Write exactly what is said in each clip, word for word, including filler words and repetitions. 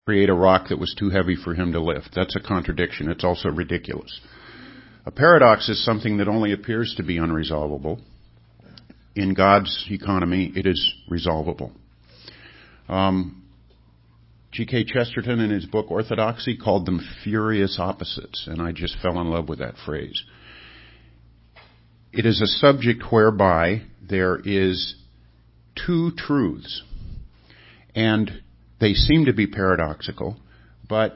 create a rock that was too heavy for him to lift. That's a contradiction. It's also ridiculous. A paradox is something that only appears to be unresolvable. In God's economy, it is resolvable. Um, G K Chesterton, in his book Orthodoxy, called them furious opposites, and I just fell in love with that phrase. It is a subject whereby there is two truths, and they seem to be paradoxical, but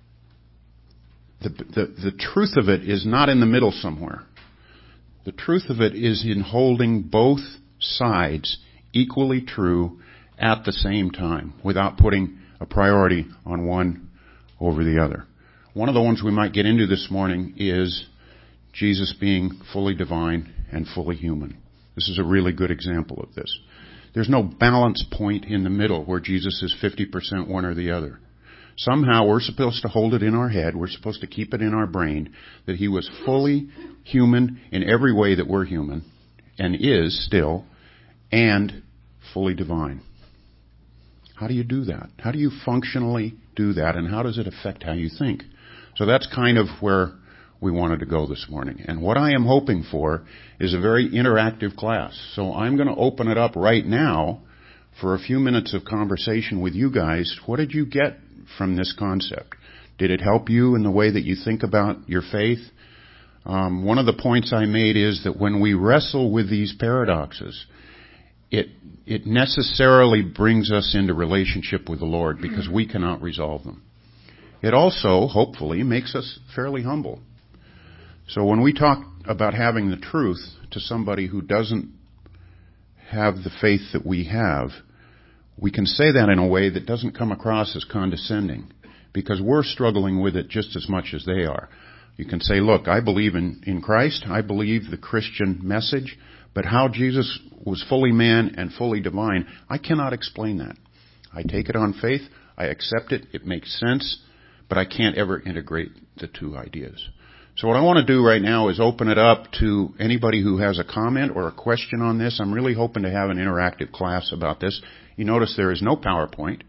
the, the, the truth of it is not in the middle somewhere. The truth of it is in holding both sides equally true at the same time, without putting a priority on one over the other. One of the ones we might get into this morning is Jesus being fully divine and fully human. This is a really good example of this. There's no balance point in the middle where Jesus is fifty percent one or the other. Somehow we're supposed to hold it in our head, we're supposed to keep it in our brain, that he was fully human in every way that we're human, and is still, and fully divine. How do you do that? How do you functionally do that, and how does it affect how you think? So that's kind of where we wanted to go this morning. And what I am hoping for is a very interactive class. So I'm going to open it up right now for a few minutes of conversation with you guys. What did you get from this concept? Did it help you in the way that you think about your faith? Um, one of the points I made is that when we wrestle with these paradoxes, it it necessarily brings us into relationship with the Lord because we cannot resolve them. It also, hopefully, makes us fairly humble. So when we talk about having the truth to somebody who doesn't have the faith that we have, we can say that in a way that doesn't come across as condescending, because we're struggling with it just as much as they are. You can say, look, I believe in, in Christ, I believe the Christian message, but how Jesus was fully man and fully divine, I cannot explain that. I take it on faith, I accept it, it makes sense, but I can't ever integrate the two ideas. So what I want to do right now is open it up to anybody who has a comment or a question on this. I'm really hoping to have an interactive class about this. You notice there is no PowerPoint.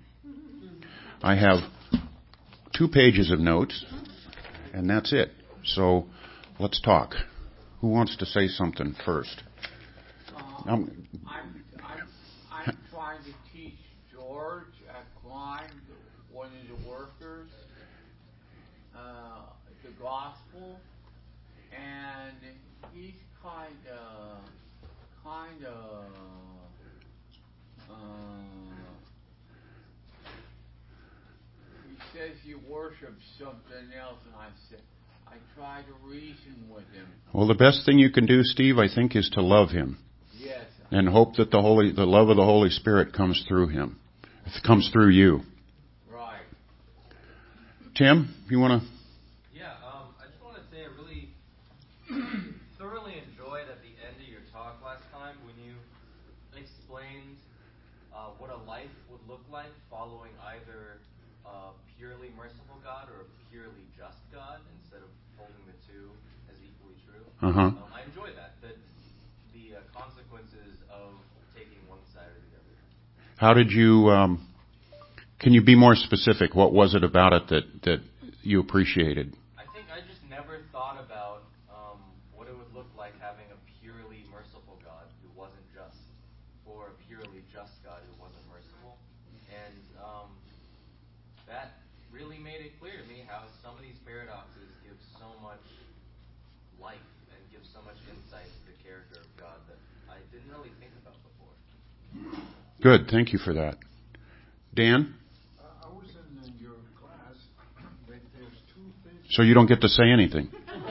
I have two pages of notes, and that's it. So let's talk. Who wants to say something first? Um, I'm, I'm, I'm trying to teach George at Klein, one of the workers, uh, the gospel, and he's kind of, kind of, uh, he says you worship something else, and I said, I try to reason with him. Well, the best thing you can do, Steve, I think, is to love him. Yes. And hope that the Holy, the love of the Holy Spirit comes through him. It comes through you. Right. Tim, you want to? Yeah, um, I just want to say I really thoroughly enjoyed at the end of your talk last time when you explained uh, what a life would look like following either a purely merciful God or a purely just God instead of holding the two as equally true. Uh-huh. Um, I enjoy that. That the uh, consequences of taking one side or the other. How did you, um, can you be more specific? What was it about it that, that you appreciated? I think I just never thought about um, what it would look like having a purely merciful God who wasn't just, or a purely just God who wasn't merciful. And um, that really made it clear to me how some of these paradoxes give so much life and give so much insight to the character of God that I didn't really think about before. Good, thank you for that. Dan? Uh, I was in uh, your class, but there's two things. So you don't get to say anything.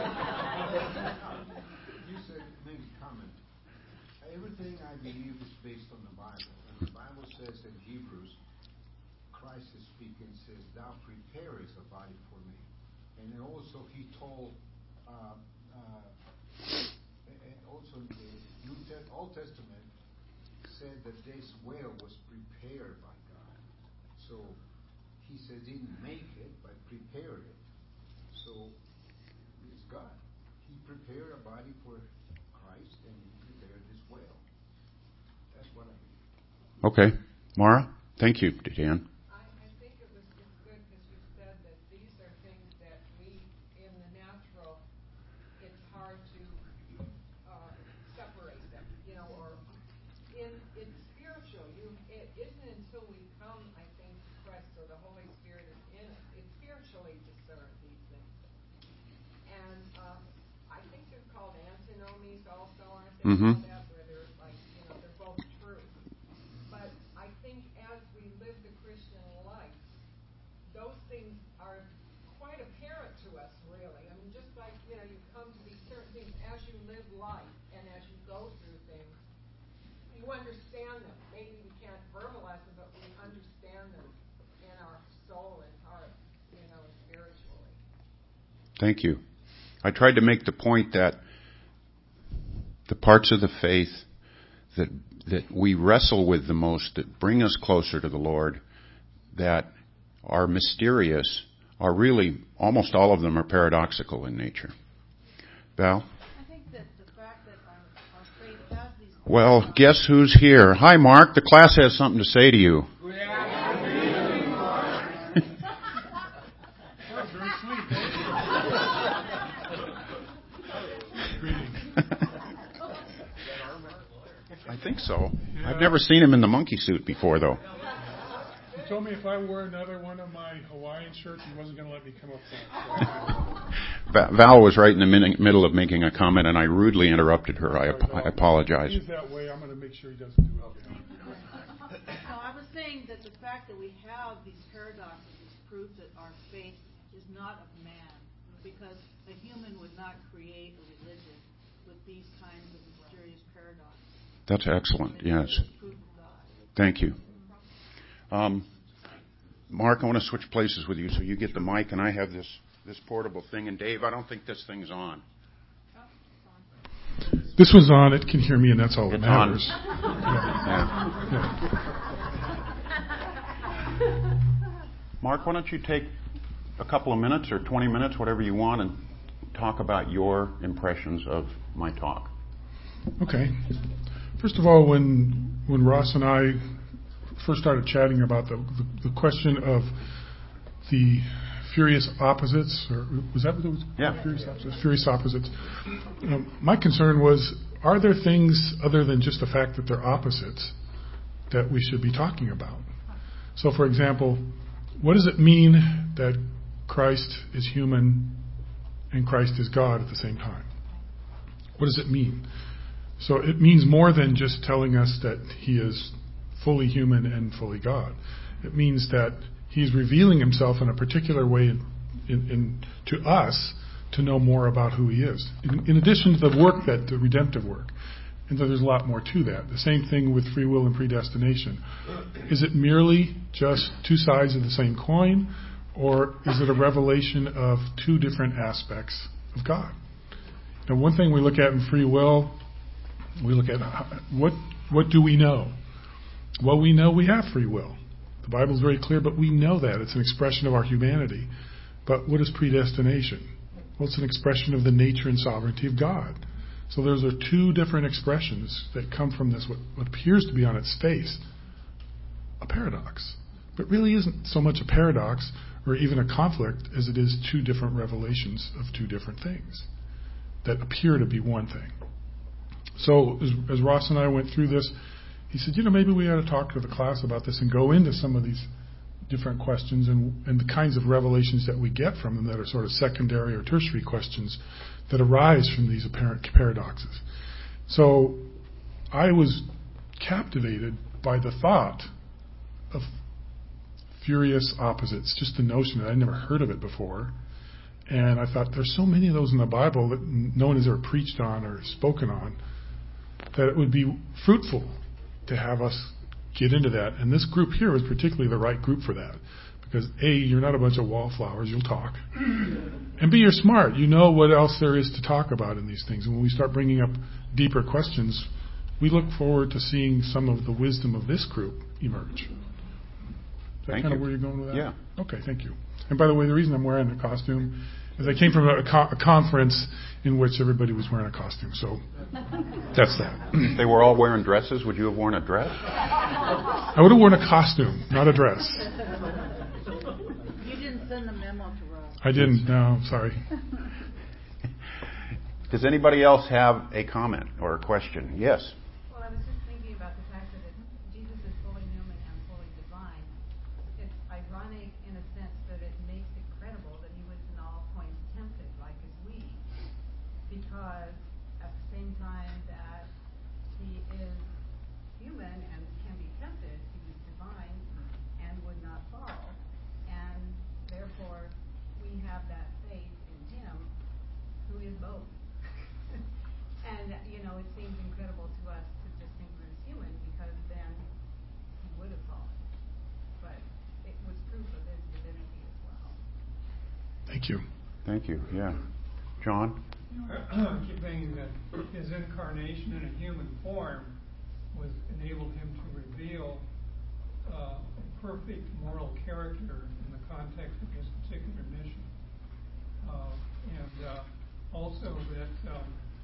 You said, maybe comment. Everything I believe is based on the Bible. And the Bible says in Hebrews, Christ is speaking, says, thou preparest a body for me. And then also he told, uh, uh, and also in the New Te- Old Testament, said that this well was prepared by God. So he said didn't make it, but prepared it. So it's God. He prepared a body for Christ, and he prepared this well. That's what I mean. Okay. Mara? Thank you, Dan. I, I think it was just good hard to uh, separate them, you know, or in it's spiritual. You it isn't until we come, I think, to Christ or the Holy Spirit is in it. It's spiritually discern these things. And um, I think they're called antinomies also, aren't they? Mm-hmm. That, where they're like, you know, they're both true. But I think as we live the Christian life, those things are quite apparent to us, really. I mean, just like, you know, you come to these certain things as you live life and as you go through things, you understand them. Maybe we can't verbalize them, but we understand them in our soul and heart, you know, spiritually. Thank you. I tried to make the point that the parts of the faith that that we wrestle with the most, that bring us closer to the Lord, that are mysterious, are really, almost all of them are paradoxical in nature. Val? I think that the fact that our, our faith has these... Well, guess who's here? Hi, Mark. The class has something to say to you. Good afternoon, Mark. That's very sweet. I think so. Yeah. I've never seen him in the monkey suit before, though. He told me if I wore another one of my Hawaiian shirts, he wasn't going to let me come up front. Val was right in the min- middle of making a comment, and I rudely interrupted her. I, ap- I apologize. He's that way. I'm going to make sure he doesn't do it again. No, I was saying that the fact that we have these paradoxes is proof that our faith is not of man, because a human would not create a religion with these kinds of mysterious paradoxes. That's excellent, yes. Thank you. Um, Mark, I want to switch places with you so you get the mic and I have this, this portable thing. And Dave, I don't think this thing's on. This one's on. It can hear me, and that's all that It's matters. on. Yeah. Yeah. Mark, why don't you take a couple of minutes or twenty minutes, whatever you want, and talk about your impressions of my talk. Okay. First of all, when when Ross and I first started chatting about the the, the question of the furious opposites, or was that what it was? Yeah. Furious opposites. Furious opposites. Um, my concern was, are there things other than just the fact that they're opposites that we should be talking about? So, for example, what does it mean that Christ is human and Christ is God at the same time? What does it mean? So it means more than just telling us that he is fully human and fully God. It means that he's revealing himself in a particular way in, in, in, to us to know more about who he is. In, in addition to the work, that the redemptive work. And so there's a lot more to that. The same thing with free will and predestination. Is it merely just two sides of the same coin, or is it a revelation of two different aspects of God? Now, one thing we look at in free will, we look at how, what what do we know? Well, we know we have free will. The Bible is very clear, but we know that. It's an expression of our humanity. But what is predestination? Well, it's an expression of the nature and sovereignty of God. So those are two different expressions that come from this, what, what appears to be on its face a paradox. But really isn't so much a paradox or even a conflict as it is two different revelations of two different things that appear to be one thing. So as, as Ross and I went through this, he said, you know, maybe we ought to talk to the class about this and go into some of these different questions and, and the kinds of revelations that we get from them that are sort of secondary or tertiary questions that arise from these apparent paradoxes. So I was captivated by the thought of furious opposites, just the notion that I'd never heard of it before. And I thought there's so many of those in the Bible that no one has ever preached on or spoken on, that it would be fruitful to have us get into that. And this group here was particularly the right group for that. Because A, you're not a bunch of wallflowers, you'll talk. And B, you're smart. You know what else there is to talk about in these things. And when we start bringing up deeper questions, we look forward to seeing some of the wisdom of this group emerge. Is that Thank kind you. of where you're going with that? Yeah. Okay, thank you. And by the way, the reason I'm wearing a costume is I came from a, co- a conference in which everybody was wearing a costume. So that's that. They were all wearing dresses. Would you have worn a dress? I would have worn a costume, not a dress. You didn't send the memo to Ross. I didn't. No, sorry. Does anybody else have a comment or a question? Yes. Well, I was just thinking about the fact that it, Jesus is fully human and fully divine. It's ironic in a sense that it makes it credible that he was in all points tempted like as we, because at the same time that he is human and can be tempted, he was divine and would not fall. And therefore, we have that faith in him who is both. And, you know, it seems incredible to us to just think he was human because then he would have fallen. But it was proof of his divinity as well. Thank you. Thank you. Yeah. John? I keep thinking that his incarnation in a human form was enabled him to reveal uh, a perfect moral character in the context of his particular mission. Uh, and uh, also that um,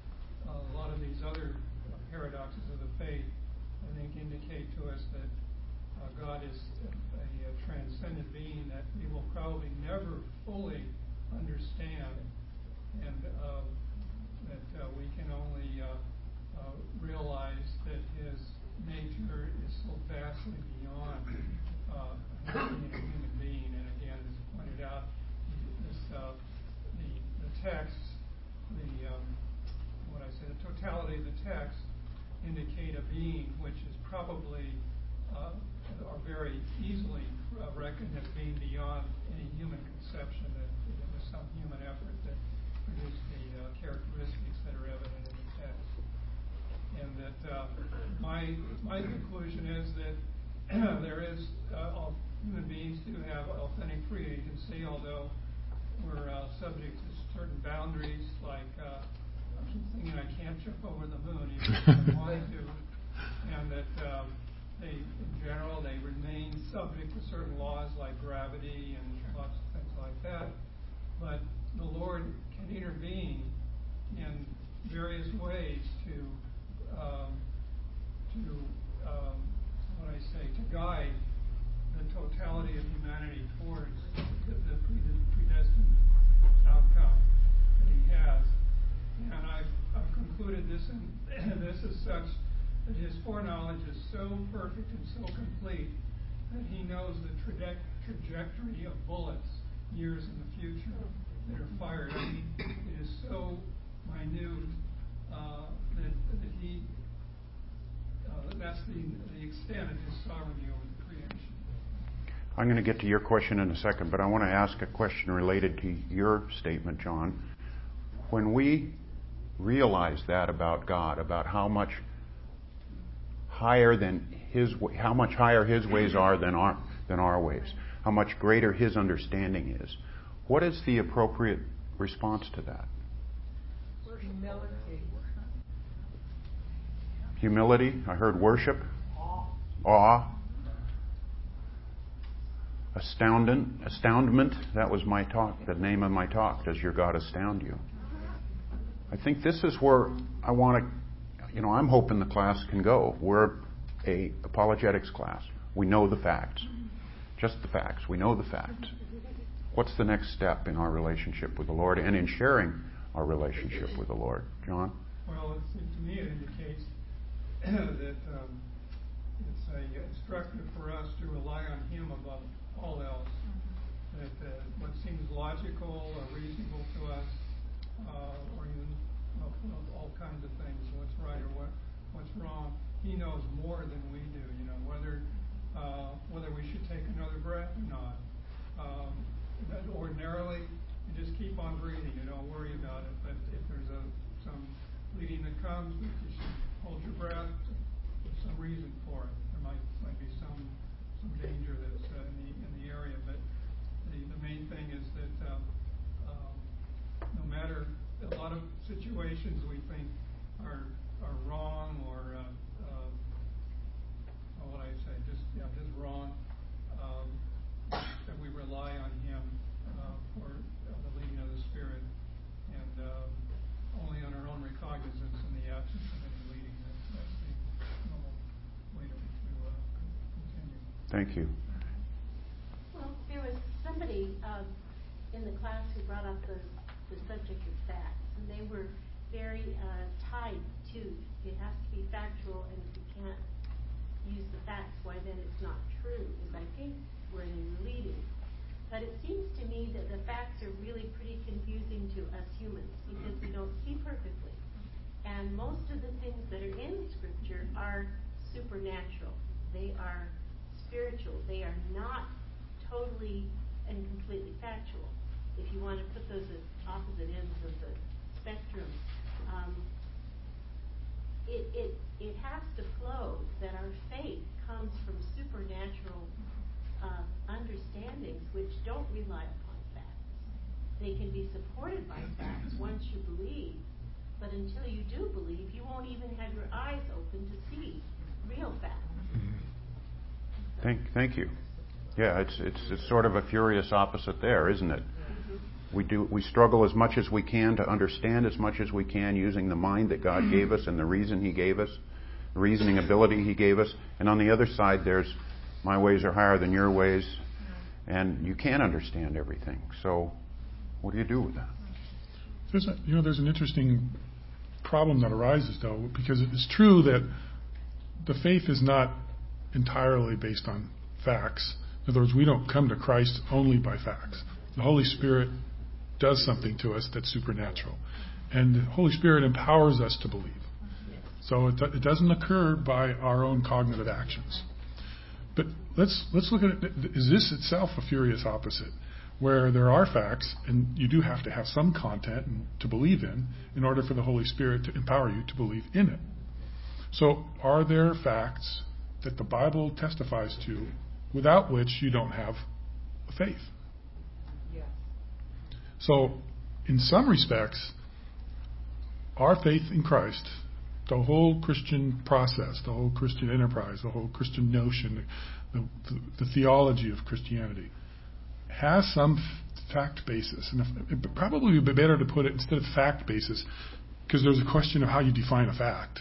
a lot of these other paradoxes of the faith, I think, indicate to us that uh, God is a, a transcendent being that we will probably never fully understand, and uh, that uh, we can only uh, uh, realize that his nature is so vastly beyond uh, being a human being. And again, as pointed out, this uh, the the text, the um, what I say, the totality of the text indicate a being which is probably uh, or very easily uh, reckoned as being beyond any human conception, that it was some human effort that produced the uh, characteristics that are evident in the text. And that uh, my my conclusion is that there is uh, all human beings do have authentic free agency, although we're uh, subject to certain boundaries, like uh, I keep thinking I can't jump over the moon even if I wanted to, and that um, they, in general, they remain subject to certain laws like gravity and lots of things like that. But the Lord can intervene in various ways to um, to um, what I say to guide the totality of humanity towards the, the predestined outcome that He has. And I've, I've concluded this, and this is such that His foreknowledge is so perfect and so complete that He knows the traje- trajectory of bullets years in the future that are fired. I mean, it is so minute uh, that, that He, uh, that's the, the extent of His sovereignty over the creation. I'm going to get to your question in a second, but I want to ask a question related to your statement, John. When we realize that about God, about how much higher than His, how much higher His ways are than our than our ways, how much greater His understanding is, what is the appropriate response to that? Humility. Humility. I heard worship. Awe. Awe. Astoundment. Astoundment. That was my talk. The name of my talk. Does your God astound you? I think this is where I want to, you know, I'm hoping the class can go. We're a apologetics class. We know the facts. Just the facts. We know the facts. What's the next step in our relationship with the Lord and in sharing our relationship with the Lord? John? Well, it's, to me it indicates that um, it's a instructive for us to rely on Him above all else. That uh, what seems logical or reasonable to us, uh, or even uh, all kinds of things, what's right or what what's wrong, He knows more than we do. You know, whether uh, whether we should take another breath or not. Um, that ordinarily, you just keep on breathing. You don't worry about it. But if there's a some bleeding that comes, you should hold your breath. There's some reason for it. There might might be some some danger that's uh, in the in the area. But the the main thing is that um, um, no matter a lot of situations we think are are wrong or uh, uh, what I say, just yeah, just wrong. Um, that we rely on Him uh, for uh, the leading of the Spirit, and uh, only on our own recognizance in the absence of any leading. That's, that's the normal way to, to uh, continue. Thank you. Well, there was somebody um, in the class who brought up the, the subject of facts, and they were very uh, tied to, it has to be factual, and if you can't use the facts, why then it's not true, is I think where they were leading. But it seems to me that the facts are really pretty confusing to us humans because we don't see perfectly. And most of the things that are in Scripture are supernatural. They are spiritual. They are not totally and completely factual. If you want to put those at opposite ends of the spectrum, um, it, it, it has to flow that our faith comes from supernatural uh, understandings which don't rely upon facts. They can be supported by facts once you believe, but until you do believe, you won't even have your eyes open to see real facts. Thank, thank you. Yeah, it's, it's it's sort of a furious opposite there, isn't it? We do we struggle as much as we can to understand as much as we can using the mind that God gave us and the reason He gave us, the reasoning ability He gave us. And on the other side, there's my ways are higher than your ways, and you can't understand everything. So, what do you do with that? There's a, you know, there's an interesting problem that arises though, because it's true that the faith is not entirely based on facts. In other words, we don't come to Christ only by facts. The Holy Spirit does something to us that's supernatural. And the Holy Spirit empowers us to believe. So it, it doesn't occur by our own cognitive actions. But let's let's look at it. Is this itself a furious opposite? Where there are facts, and you do have to have some content to believe in, in order for the Holy Spirit to empower you to believe in it. So are there facts that the Bible testifies to without which you don't have a faith? Yes. So, in some respects, our faith in Christ, the whole Christian process, the whole Christian enterprise, the whole Christian notion, the, the, the theology of Christianity, has some fact basis. And if, it would probably be better to put it instead of fact basis, because there's a question of how you define a fact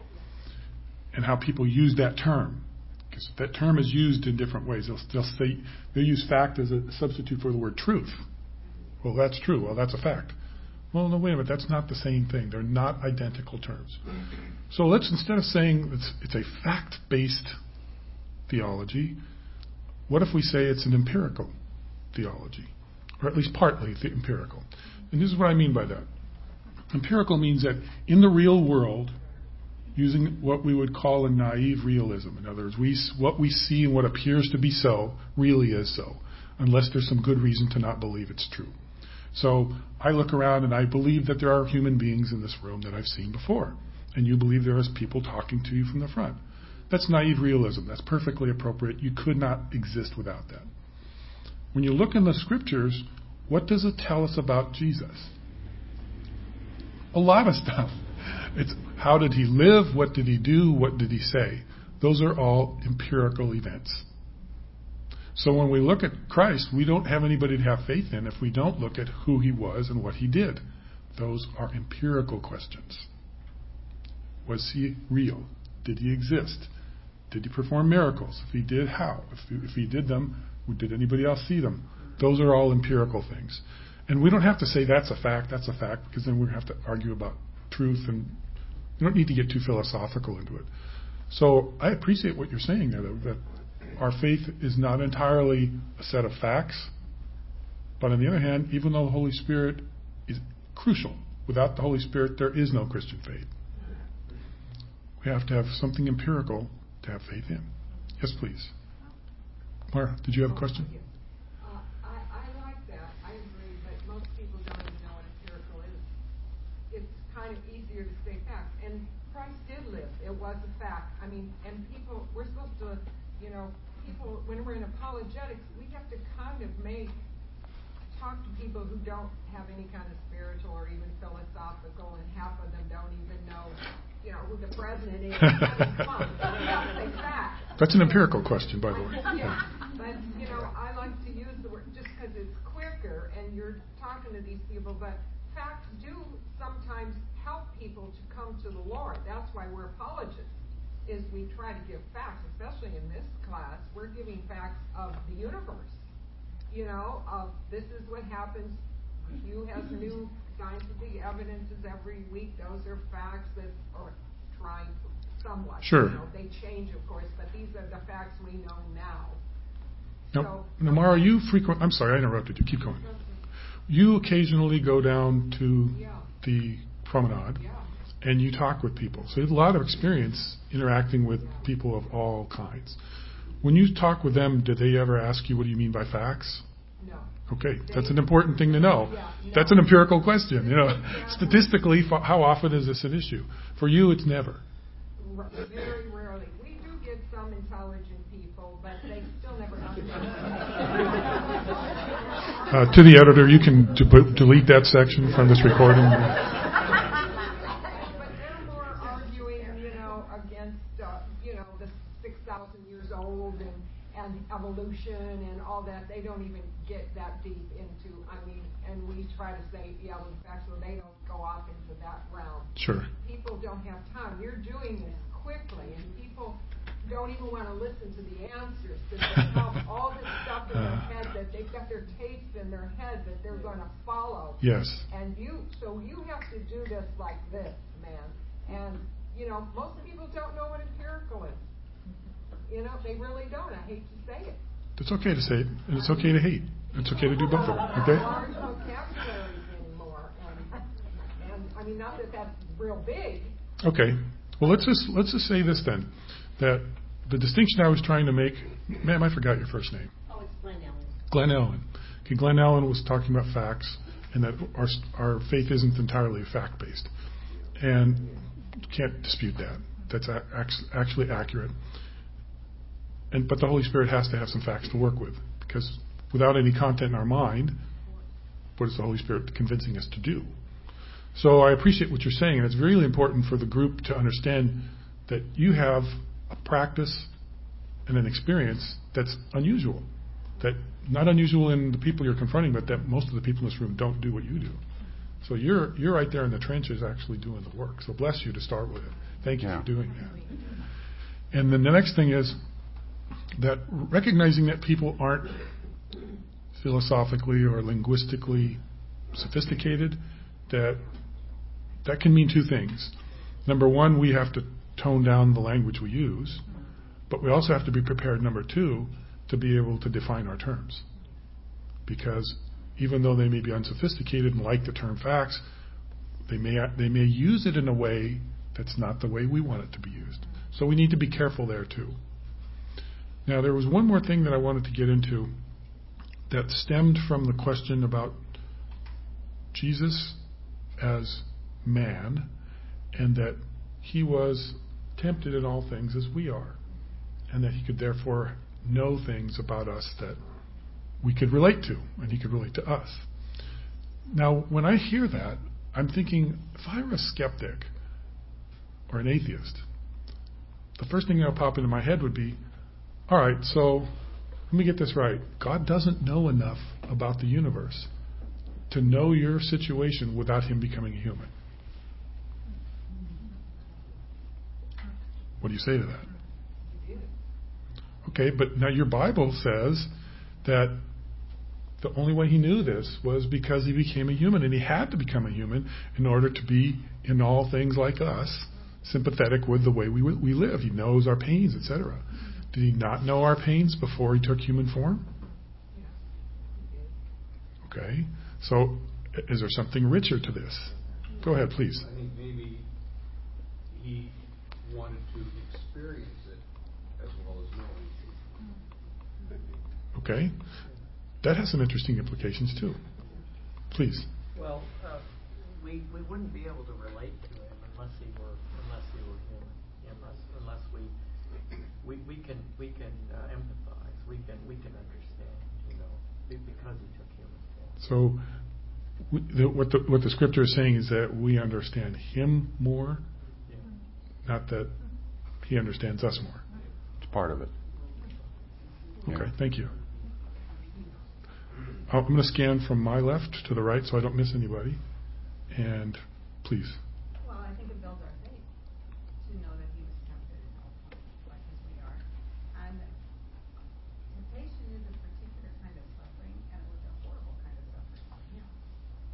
and how people use that term. Because that term is used in different ways. They'll, they'll say they use fact as a substitute for the word truth. Well, that's true. Well, that's a fact. Well, no, wait a minute. That's not the same thing. They're not identical terms. So let's, instead of saying it's, it's a fact-based theology, what if we say it's an empirical theology, or at least partly the empirical? And this is what I mean by that. Empirical means that in the real world, using what we would call a naive realism. In other words, we, what we see and what appears to be so really is so, unless there's some good reason to not believe it's true. So I look around and I believe that there are human beings in this room that I've seen before, and you believe there is people talking to you from the front. That's naive realism. That's perfectly appropriate. You could not exist without that. When you look in the Scriptures, what does it tell us about Jesus? A lot of stuff. It's how did he live? What did he do? What did he say? Those are all empirical events. So when we look at Christ, we don't have anybody to have faith in if we don't look at who he was and what he did. Those are empirical questions. Was he real? Did he exist? Did he perform miracles? If he did, how? If he, if he did them, did anybody else see them? Those are all empirical things. And we don't have to say that's a fact, that's a fact, because then we have to argue about truth, and you don't need to get too philosophical into it. So I appreciate what you're saying there, that our faith is not entirely a set of facts, but on the other hand, even though the Holy Spirit is crucial, without the Holy Spirit there is no Christian faith. We have to have something empirical to have faith in. Yes, please. Mara, did you have a question? Uh, I, I like that. I agree, but most people don't even know what empirical is. It's kind of easier to say facts. And Christ did live. It was a fact. I mean, and people, we're supposed to, you know, people, when we're in apologetics, we have to kind of make, talk to people who don't have any kind of spiritual or even philosophical, and half of them don't even know, you know, who the president is. I mean, come on, we have to say facts. That's an empirical question, by the way. Yeah, but, you know, I like to use the word just because it's quicker and you're talking to these people, but facts do sometimes help people to come to the Lord. That's why we're apologists, is we try to give facts, especially in this class. We're giving facts of the universe, you know, of this is what happens Hugh has new scientific evidences every week. Those are facts that are trying to somewhat. Sure. You know, they change, of course, but these are the facts we know now. Now, So, Namara, you frequent. I'm sorry, I interrupted you. Keep going. You occasionally go down to yeah, the promenade yeah. and you talk with people. So you have a lot of experience interacting with people of all kinds. When you talk with them, do they ever ask you, what do you mean by facts? No. Okay, that's an important thing to know. Yeah, no. That's an empirical question. You know, Exactly. statistically, f- how often is this an issue? For you, it's never. R- Very rarely. We do get some intelligent people, but they still never understand. Uh, to the editor, you can de- delete that section from this recording. But they're more arguing, you know, against, uh, you know, the six thousand years old and, and evolution and all that. They don't even get that deep into, I mean, and we try to say, yeah, well, in fact, so they don't go off into that realm. Sure. People don't have time. You're doing this quickly, and people don't even want to listen to the answers because they have all this stuff in their head that they've got their tapes in their head that they're going to follow. Yes. And you, so you have to do this like this, man. And, you know, most people don't know what empirical is. You know, they really don't. I hate to say it. It's okay to say it, and it's okay to hate. It's okay to do both of them, okay? Large vocabularies anymore. And, and, I mean, not that that's real big. Okay. Well, let's just let's just say this then, that the distinction I was trying to make, ma'am, I forgot your first name. Oh, it's Glenn Ellen. Glenn Ellen. Okay, Glenn Ellen was talking about facts, and that our our faith isn't entirely fact based, and can't dispute that. That's a, actually accurate. And but the Holy Spirit has to have some facts to work with, because without any content in our mind, what is the Holy Spirit convincing us to do? So I appreciate what you're saying, and it's really important for the group to understand that you have a practice and an experience that's unusual. That not unusual in the people you're confronting, but that most of the people in this room don't do what you do. So you're you're right there in the trenches actually doing the work. So bless you to start with it. Thank you Yeah. for doing that. And then the next thing is that recognizing that people aren't philosophically or linguistically sophisticated, that that can mean two things. Number one, we have to tone down the language we use, but we also have to be prepared, number two, to be able to define our terms. Because even though they may be unsophisticated and like the term facts, they may they may use it in a way that's not the way we want it to be used. So we need to be careful there too. Now, there was one more thing that I wanted to get into that stemmed from the question about Jesus as man, and that he was tempted in all things as we are, and that he could therefore know things about us that we could relate to, and he could relate to us. Now, when I hear that, I'm thinking, if I were a skeptic or an atheist, the first thing that would pop into my head would be, all right, so let me get this right. God doesn't know enough about the universe to know your situation without him becoming a human. What do you say to that? Okay, but now your Bible says that the only way he knew this was because he became a human, and he had to become a human in order to be, in all things like us, sympathetic with the way we we live. He knows our pains, et cetera. Did he not know our pains before he took human form? Okay, so is there something richer to this? Go ahead, please. I think maybe he wanted to experience it as well as know it. Okay, that has some interesting implications too. Please. Well, uh, we we wouldn't be able to relate to him unless he were unless he were human. Unless unless we we we can we can uh, empathize. We can we can understand. You know, because he took human form. So, we, the, what the what the scripture is saying is that we understand him more, Yeah. not that he understands us more. It's part of it. Okay, Yeah. thank you. I'm going to scan from my left to the right so I don't miss anybody. And please. Well, I think it builds our faith to know that he was tempted in all points, like as we are. And temptation is a particular kind of suffering, and it was a horrible kind of suffering for him.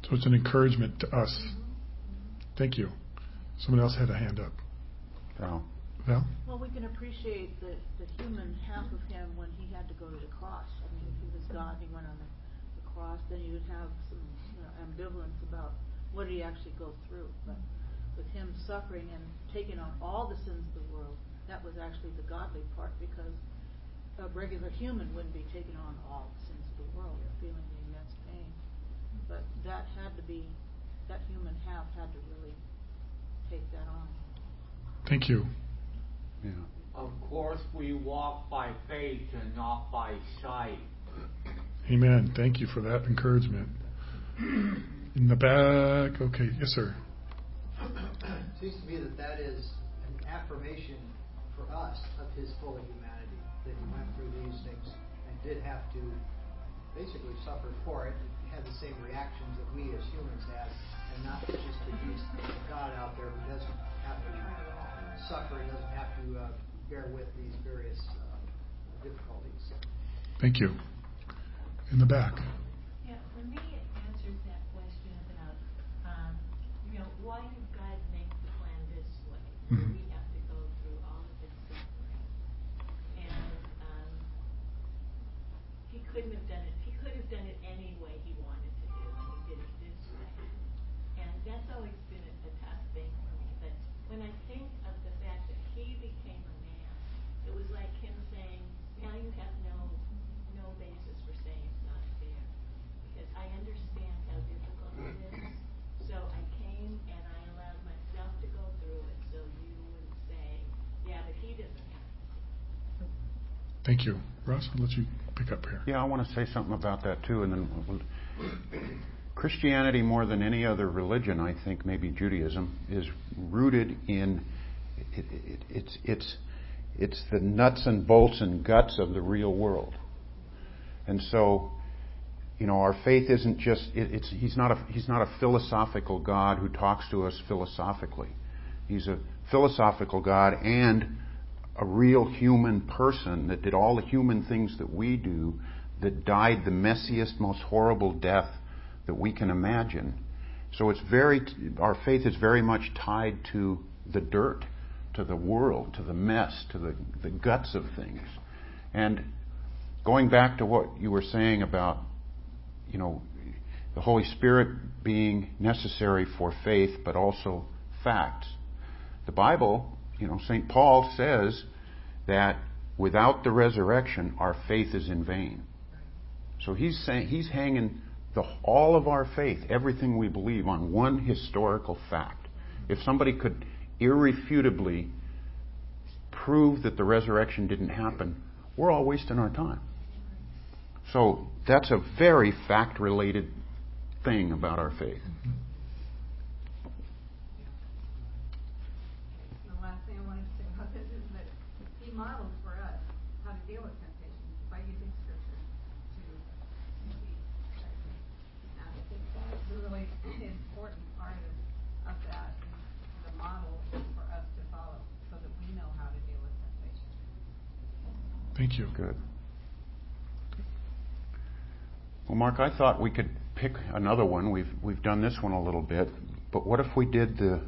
So it's an encouragement to us. Thank you. Someone else had a hand up. Val. Val? Well, we can appreciate the, the human half of him when he had to go to the cross. I mean, if he was God, he went on the, the cross, then you would have some you know, ambivalence about what did he actually go through. But with him suffering and taking on all the sins of the world, that was actually the godly part, because a regular human wouldn't be taking on all the sins of the world, feeling the immense pain. But that had to be, that human half had to really take that on. Thank you. Yeah. Of course, we walk by faith and not by sight. Amen. Thank you for that encouragement. In the back. Okay. Yes, sir. It seems to me that that is an affirmation for us of his full humanity, that he went through these things and did have to basically suffer for it. He had the same reactions that we as humans have, and not just that he's God out there who doesn't have to suffer, he doesn't have to uh, bear with these various uh, difficulties. Thank you. In the back. Yeah, for me it answers that question about, um, you know, why did God make the plan this way? Mm-hmm. We have to go through all of this suffering. And um, he couldn't have done it. He could have done it any way he wanted to do, and he did it this way. And that's always been a, a tough thing for me. But when I think of the fact that he became a man, it was like him saying, now you have no no basis for saying it's not fair. Because I understand how difficult it is. So I came and I allowed myself to go through it so you would say, yeah, but he doesn't have to. Thank you. Ross, I'll let you pick up here. Yeah, I want to say something about that too. And then we'll, Christianity, more than any other religion, I think, maybe Judaism, is rooted in it, it, it's it's it's the nuts and bolts and guts of the real world. And so, you know, our faith isn't just it, it's he's not a he's not a philosophical God who talks to us philosophically. He's a philosophical God and a real human person that did all the human things that we do, that died the messiest, most horrible death that we can imagine. So it's very, our faith is very much tied to the dirt, to the world, to the mess, to the, the guts of things. And going back to what you were saying about, you know, the Holy Spirit being necessary for faith, but also facts. The Bible, you know, Saint Paul says that without the resurrection, our faith is in vain. So he's saying, he's hanging the, all of our faith, everything we believe, on one historical fact. If somebody could irrefutably prove that the resurrection didn't happen, we're all wasting our time. So that's a very fact-related thing about our faith. The last thing I wanted to say about this is that he models for us how to deal with temptation by using Scripture to be. And I think that's a really important part of, of that. The model is for us to follow so that we know how to deal with temptation. Thank you. Good. Well, Mark, I thought we could pick another one. We've we've done this one a little bit, but what if we did the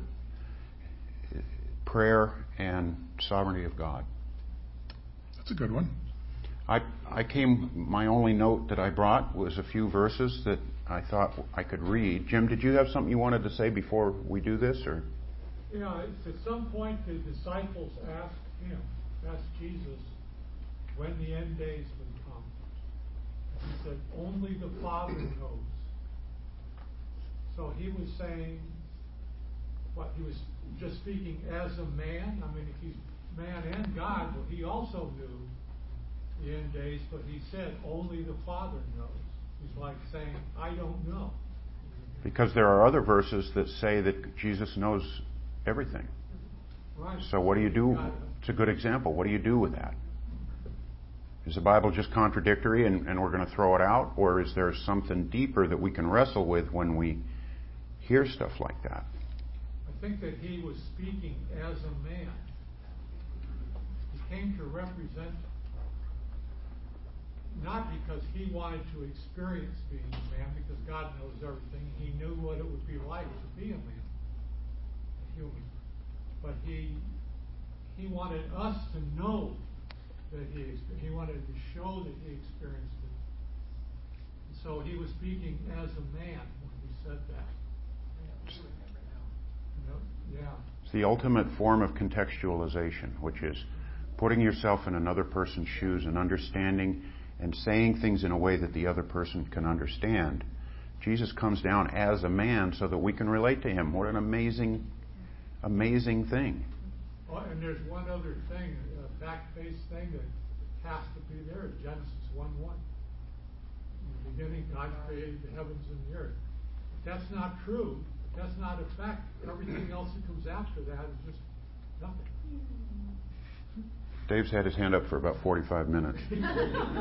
prayer and sovereignty of God? That's a good one. I I came. My only note that I brought was a few verses that I thought I could read. Jim, did you have something you wanted to say before we do this, or? Yeah, at some point the disciples asked him, asked Jesus, when the end days would come. He said, only the Father knows. So he was saying, what, he was just speaking as a man? I mean, if he's man and God, well, he also knew the end days, but he said, only the Father knows. He's like saying, I don't know. Because there are other verses that say that Jesus knows everything. Right. So what do you do? It's a good example. What do you do with that? Is the Bible just contradictory and, and we're going to throw it out? Or is there something deeper that we can wrestle with when we hear stuff like that? I think that he was speaking as a man. He came to represent not because he wanted to experience being a man, because God knows everything. He knew what it would be like to be a man, a human. But he he wanted us to know that he experienced. He wanted to show that he experienced it. And so he was speaking as a man when he said that. Yeah. It's the ultimate form of contextualization, which is putting yourself in another person's shoes and understanding and saying things in a way that the other person can understand. Jesus comes down as a man so that we can relate to him. What an amazing, amazing thing. Oh, and there's one other thing, a fact-based thing that has to be there, Genesis one one. In the beginning, God created the heavens and the earth. If that's not true, if that's not a fact, everything else that comes after that is just nothing. Dave's had his hand up for about forty-five minutes. Yeah,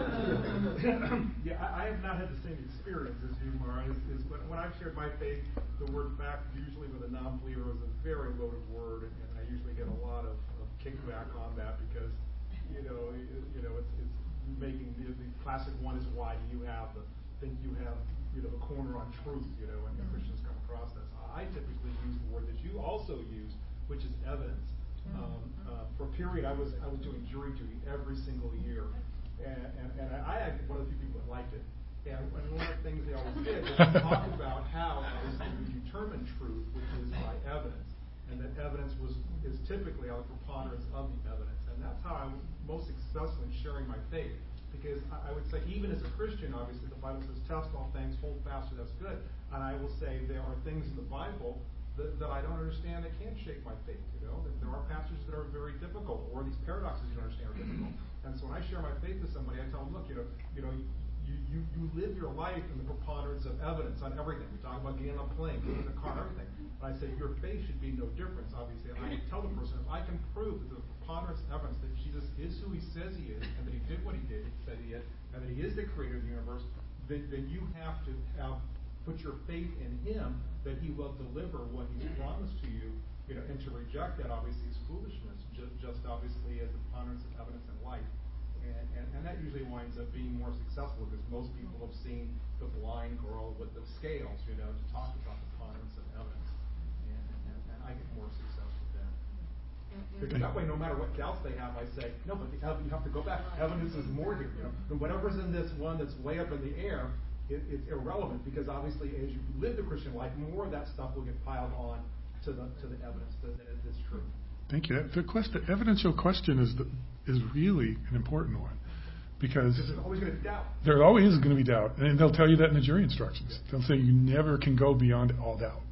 I, I have not had the same experience as you, Mara. Is, is when, when I've shared my faith, the word fact, usually with a non-believer, is a very loaded word, and, and I usually get a lot of, of kickback on that because, you know, you, you know, it's, it's making the, the classic one is why do you have the think you have, you know, the corner on truth, you know, and mm-hmm. Christians come across this. I typically use the word that you also use, which is evidence. Um, uh, for a period, I was I was doing jury duty every single year, and, and, and I had one of the few people that liked it. And, and one of the things they always did was talk about how obviously we determine truth, which is by evidence, and that evidence was is typically a preponderance of the evidence, and that's how I'm most successful in sharing my faith. Because I, I would say, even as a Christian, obviously the Bible says, "Test all things, hold fast, so that's good." And I will say there are things in the Bible That, that I don't understand that can't shake my faith, you know. That there are passages that are very difficult, or these paradoxes you don't understand are difficult. And so when I share my faith with somebody, I tell them, look, you know, you know, you, you, you live your life in the preponderance of evidence on everything. We talk about getting on a plane, getting in a car, everything. And I say your faith should be no difference, obviously. And I tell the person, if I can prove that the preponderance of evidence that Jesus is who he says he is, and that he did what he did, said he did, and that he is the creator of the universe, then, then you have to have put your faith in him that he will deliver what he's promised to you, you know, and to reject that obviously is foolishness, just, just obviously as the preponderance of evidence in life. And, and, and that usually winds up being more successful because most people have seen the blind girl with the scales, you know, to talk about the preponderance of evidence. And, and, and I get more success with that. Because that way, no matter what doubts they have, I say, no, but the, you have to go back. Evidence is more here, you know. And whatever's in this one that's way up in the air, It, it's irrelevant because obviously as you live the Christian life, more of that stuff will get piled on to the to the evidence that, that it's true. Thank you. The question, the evidential question is the, is really an important one because there's always going to be doubt. There always is going to be doubt, and they'll tell you that in the jury instructions. Yeah. They'll say you never can go beyond all doubt.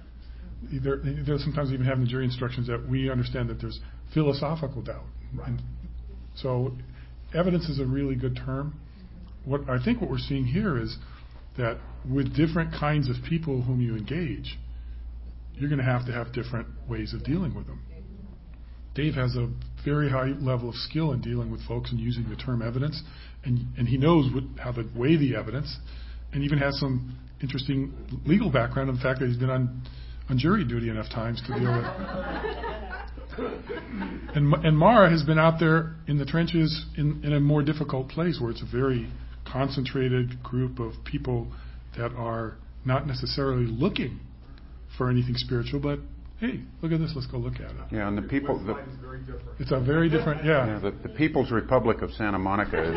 Right. They're, they'll sometimes even have in the jury instructions that we understand that there's philosophical doubt. Right. And so evidence is a really good term. What I think what we're seeing here is that with different kinds of people whom you engage, you're going to have to have different ways of dealing with them. Dave has a very high level of skill in dealing with folks and using the term evidence, and and he knows what, how to weigh the evidence, and even has some interesting legal background in the fact that he's been on, on jury duty enough times to deal with it. And, and Mara has been out there in the trenches in, in a more difficult place where it's a very concentrated group of people that are not necessarily looking for anything spiritual, but hey, look at this, let's go look at it. Yeah, and the people... The, it's a very different, yeah. yeah the, the People's Republic of Santa Monica is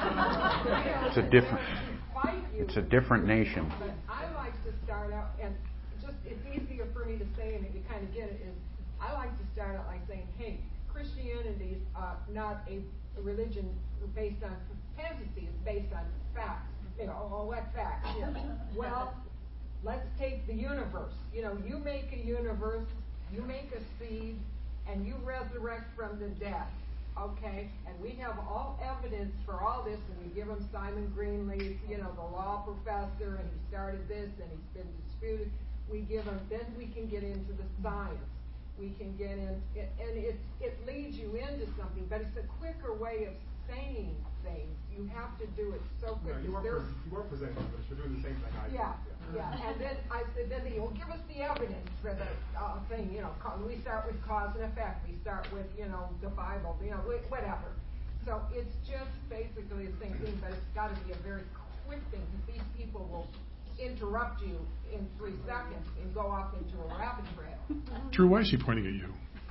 a, it's a different... It's a different nation. But I like to start out, and just it's easier for me to say, and you kind of get it, is I like to start out like saying, hey, Christianity is uh, not a religion based on fantasy, it's based on facts. You know, oh, what facts? Yeah. Well, let's take the universe. You know, you make a universe, you make a seed, and you resurrect from the dead. Okay? And we have all evidence for all this, and we give him Simon Greenleaf, you know, the law professor, and he started this, and he's been disputed. We give him, then we can get into the science. We can get in, and it, it leads you into something, but it's a quicker way of saying things. You have to do it so quick. No, you, are pre- you are presenting this. You're doing the same thing I do. Yeah, yeah. yeah. And then I said, then he'll give us the evidence for the uh, thing. You know, we start with cause and effect. We start with, you know, the Bible. You know, whatever. So it's just basically the same thing, but it's got to be a very quick thing because these people will interrupt you in three seconds and go off into a rabbit trail. Drew, why is she pointing at you?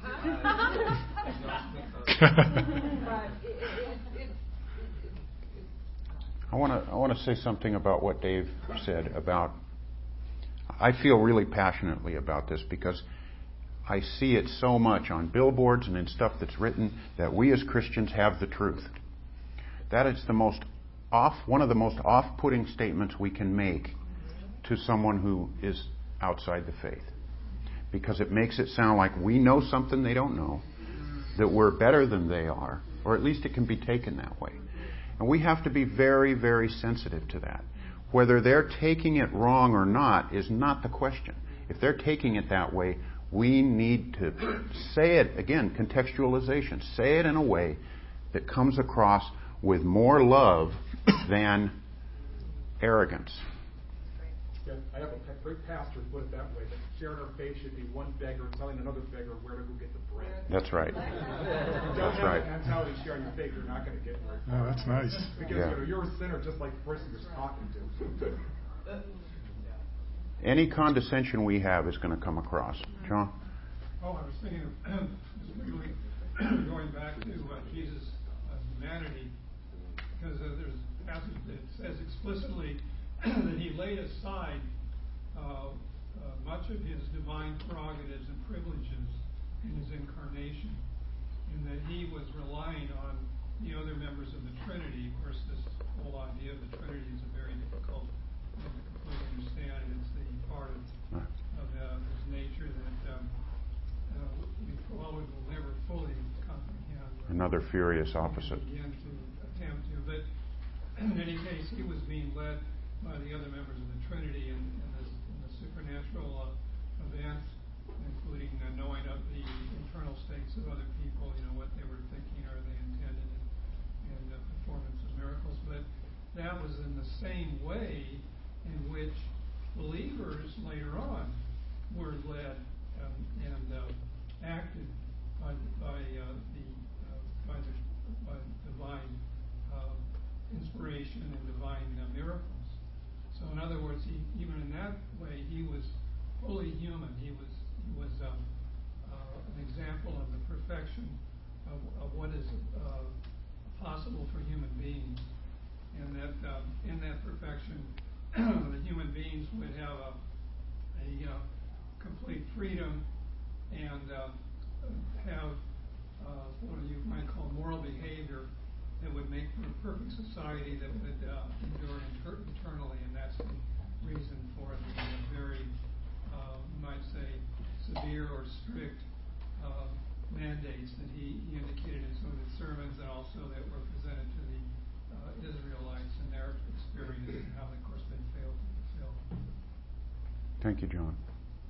But it, it, it, it, I want to I want to say something about what Dave said about. I feel really passionately about this because I see it so much on billboards and in stuff that's written that we as Christians have the truth. That is the most off one of the most off-putting statements we can make to someone who is outside the faith. Because it makes it sound like we know something they don't know, that we're better than they are, or at least it can be taken that way. And we have to be very, very sensitive to that. Whether they're taking it wrong or not is not the question. If they're taking it that way, we need to say it, again, contextualization. Say it in a way that comes across with more love than arrogance. Yeah, I have a great pastor put it that way, that sharing our faith should be one beggar telling another beggar where to go get the bread. That's right. If you don't That's have right. that mentality sharing your faith, you're not going to get very far. Oh, that's nice. Because Yeah. you know, you're a sinner just like the person you're talking to. Any condescension we have is going to come across. John? Oh, I was thinking of just quickly going back to uh, Jesus' uh, humanity, because uh, there's a passage that says explicitly that he laid aside uh, uh, much of his divine prerogatives and privileges in his incarnation, and that he was relying on the other members of the Trinity. Of course, this whole idea of the Trinity is a very difficult thing to completely understand. It's the part of, of uh, his nature that um, uh, we probably will never fully comprehend. Another furious opposite. Begin to attempt to, but in any case, he was being led by the other members of the Trinity in, in, this, in the supernatural uh, events, including uh, knowing of the internal states of other people, you know, what they were thinking or they intended, and, and the performance of miracles. But that was in the same way in which believers later on were led um, and uh, acted by, by uh, the uh, by the by divine uh, inspiration and divine uh, miracles. So, in other words, he, even in that way, he was fully human. He was he was um, uh, an example of the perfection of, of what is uh, possible for human beings, and that um, in that perfection, the human beings would have a, a uh, complete freedom and uh, have uh, what you might call moral behavior that would make for a perfect society that would uh, endure inter- eternally, and that's the reason for the uh, very, uh, you might say, severe or strict uh, mandates that he, he indicated in some of his sermons, and also that were presented to the uh, Israelites in their experience, and how, of course, they failed to fulfill. Thank you, John.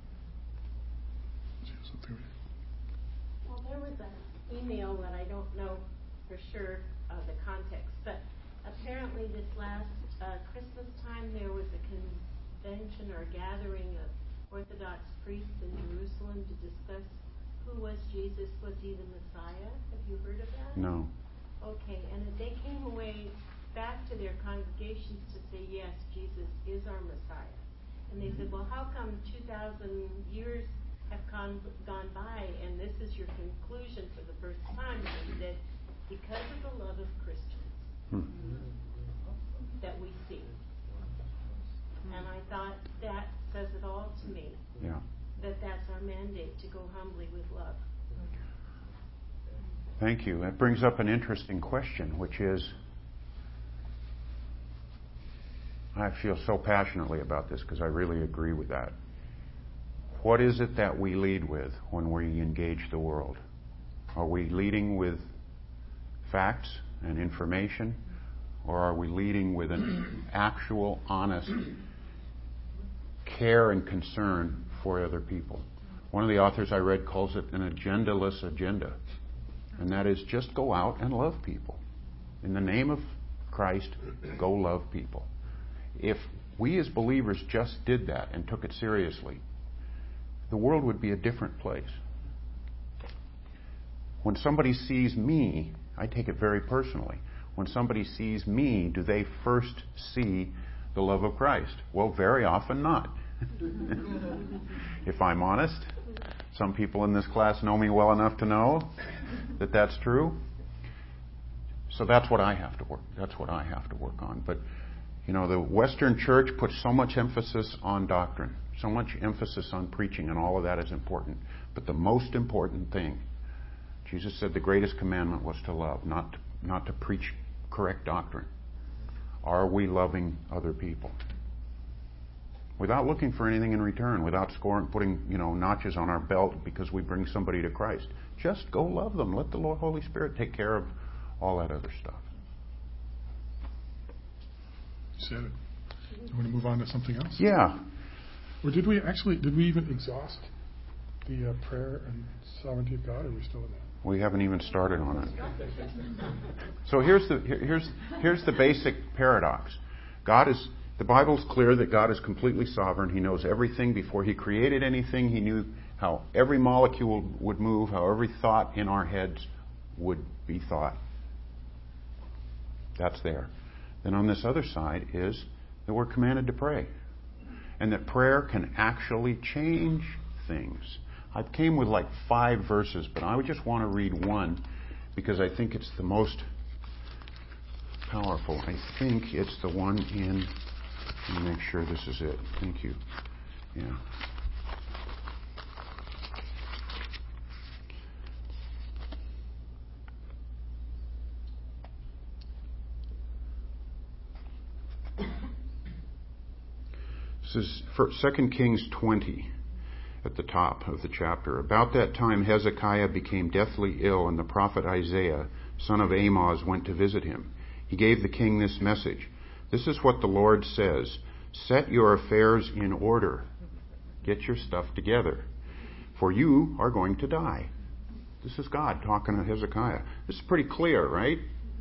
Well, there was an email that I don't know for sure uh, the context, but apparently this last uh, Christmas time there was a convention or gathering of Orthodox priests in Jerusalem to discuss who was Jesus. Was he the Messiah? Have you heard of that? No. Okay, and they came away back to their congregations to say, yes, Jesus is our Messiah. And they said, well, how come two thousand years have gone, gone by and this is your conclusion for the first time? And they said, because of the love of Christians Hmm. that we see. And I thought that says it all to me. Yeah. That that's our mandate, to go humbly with love. Thank you. That brings up an interesting question, which is, I feel so passionately about this because I really agree with that. What is it that we lead with when we engage the world? Are we leading with facts and information, or are we leading with an actual, honest care and concern for other people? One of the authors I read calls it an agendaless agenda, and that is just go out and love people. In the name of Christ, go love people. If we as believers just did that and took it seriously, the world would be a different place. When somebody sees me, I take it very personally. When somebody sees me, do they first see the love of Christ? Well, very often not. If I'm honest, some people in this class know me well enough to know that that's true. So that's what I have to work. That's what I have to work on. But you know, the Western Church puts so much emphasis on doctrine, so much emphasis on preaching, and all of that is important. But the most important thing, Jesus said, the greatest commandment was to love, not to, not to preach correct doctrine. Are we loving other people? Without looking for anything in return, without scoring, putting, you know, notches on our belt because we bring somebody to Christ. Just go love them. Let the Lord, Holy Spirit take care of all that other stuff. You said it. You want to move on to something else? Yeah. Or did we actually, did we even exhaust the uh, prayer and sovereignty of God, or are we still in that? We haven't even started on it. So here's the here's here's the basic paradox. God is the Bible's clear that God is completely sovereign. He knows everything before He created anything. He knew how every molecule would move, how every thought in our heads would be thought. That's there. Then on this other side is that we're commanded to pray, and that prayer can actually change things. I came with like five verses, but I would just want to read one because I think it's the most powerful. I think it's the one in, let me make sure this is it. Thank you. Yeah. This is for Second Kings twenty. At the top of the chapter. About that time Hezekiah became deathly ill, and the prophet Isaiah, son of Amoz, went to visit him. He gave the king this message. This is what the Lord says. Set your affairs in order. Get your stuff together. For you are going to die. This is God talking to Hezekiah. This is pretty clear, right?